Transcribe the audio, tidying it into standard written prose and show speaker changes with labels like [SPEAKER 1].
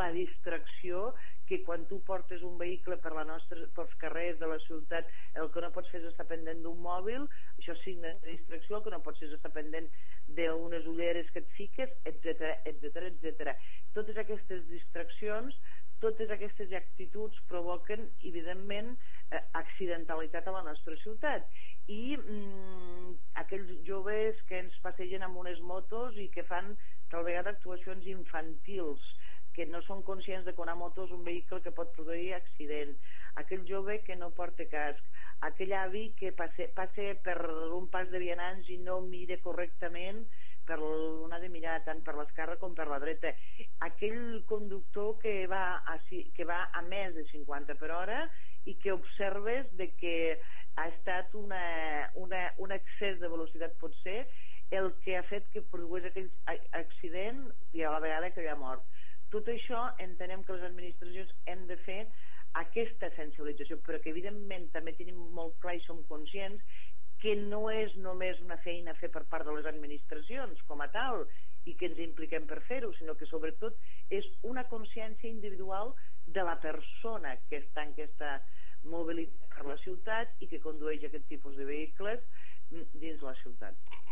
[SPEAKER 1] la distracció, que quan tu portes un vehicle pels carrers de la ciutat, el que no pots fer és estar pendent d'un mòbil, això signa de distracció. El que no pots fer és estar pendent d'unes ulleres que et fiques, etc. Totes aquestes distraccions, totes aquestes actituds provoquen, evidentment, accidentalitat a la nostra ciutat. I aquells joves que ens passegen amb unes motos i que fan tal vegada actuacions infantils, que no són conscients de que una moto és un vehicle que pot produir accident, aquell jove que no porta casc, aquell avi que passa per un pas de vianants i no mira correctament, on ha de mirar tant per l'esquerra com per la dreta, aquell conductor que va a més de 50 per hora i que observes de que ha estat un excés de velocitat, potser el que ha fet que produís aquell accident i a la vegada que hi ha mort. Tot això entenem que les administracions hem de fer aquesta sensibilització, però que evidentment també tenim molt clar i som conscients que no és només una feina a fer per part de les administracions com a tal i que ens impliquem per fer-ho, sinó que sobretot és una consciència individual de la persona que està en aquesta mobilitat per la ciutat i que condueix aquest tipus de vehicles dins la ciutat.